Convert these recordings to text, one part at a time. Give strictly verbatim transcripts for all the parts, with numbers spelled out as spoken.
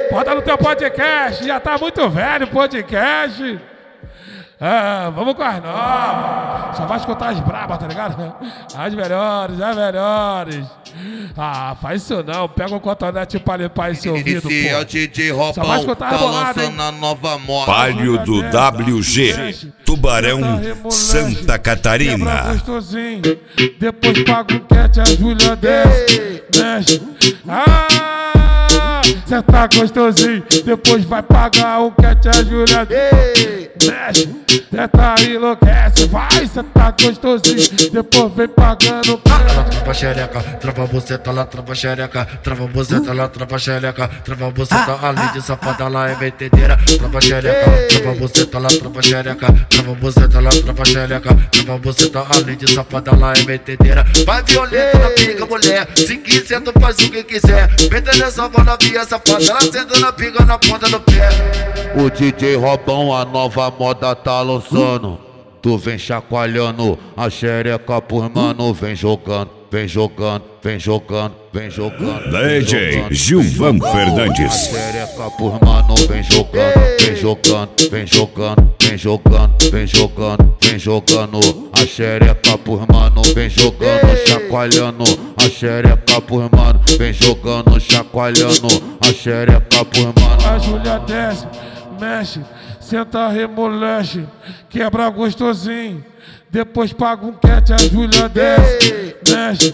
Bota no teu podcast, já tá muito velho o podcast. Ah, vamos com as novas. Só vai escutar as brabas, tá ligado? As melhores, as melhores. Ah, faz isso não. Pega o cotonete pra limpar esse ouvido, esse pô. é o D J Robão, Só vai escutar tá as boladas, lançando a nova moda. Palio do W G, Tubarão, Santa Catarina. Gostosinho. Depois paga um cat, a Júlia desce, mexe. Ah, cê tá gostosinho. Depois vai pagar um cat, a Júlia desce, mexe. Cê tá enlouquece, vai, cê tá gostosinho. Depois vem pagando. Trava xereca, trava buceta lá, trava xereca, trava buceta lá, trava xereca, trava buceta além de safada lá é metedeira. Trava xereca, trava buceta lá, trava xereca, trava buceta lá, trava xereca, trava buceta além de safada lá é metedeira. Vai violenta na pica, mulher, se quiser tu faz o que quiser. Meta nessa bola via safada, ela senta na pica na ponta do pé. O D J Robão, a nova moda tá lançando. Tu vem chacoalhando a xereca por mano, vem jogando, vem jogando, vem jogando, vem jogando. D J Gilvan Fernandes. A xereca por mano, vem jogando, vem jogando, vem jogando, vem jogando, vem jogando, vem jogando. A xereca por mano, vem jogando, chacoalhando. A xereca por mano, vem jogando, chacoalhando. A xereca por mano. A Júlia desce, mexe, senta remolexe, quebra gostosinho. Depois paga um cat, a Júlia desce, mexe.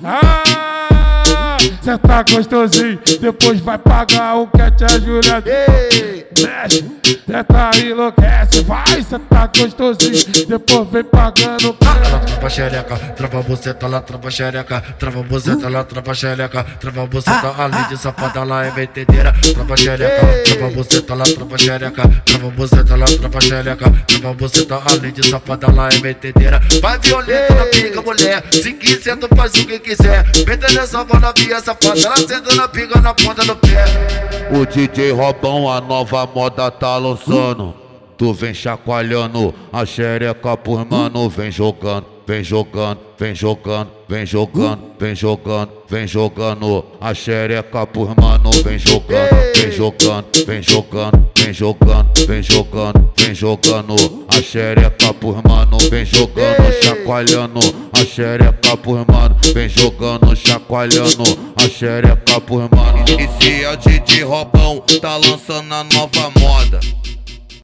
Ah, cê tá gostosinho. Depois vai pagar um cat, a Júlia desce, mexe. Cê tá enlouquece, vai, cê tá gostosinho. Depois vem pagando. Trava xereca, trava buceta lá, trava xereca, trava buceta lá, trava xereca, trava buceta além de safada lá é metedeira. Trava xereca, trava buceta lá, trava xereca, trava buceta lá, trava xereca, trava buceta além de safada lá é metedeira. Vai violenta na pica, mulher, se quiser tu faz o que quiser. Meta nessa bola via safada, ela senta na pica na ponta do pé. O D J Robão, a nova moda tá lançando. Tu vem chacoalhando a xereca por mano, vem jogando, vem jogando, vem jogando, vem jogando, vem jogando, vem jogando. A xereca por mano, vem jogando, vem jogando, vem jogando, vem jogando, vem jogando, vem jogando. A xereca por mano, vem jogando, chacoalhando. A xereca por mano, vem jogando, chacoalhando. A xereca por mano. Esse é o D J Robão, tá lançando a nova moda.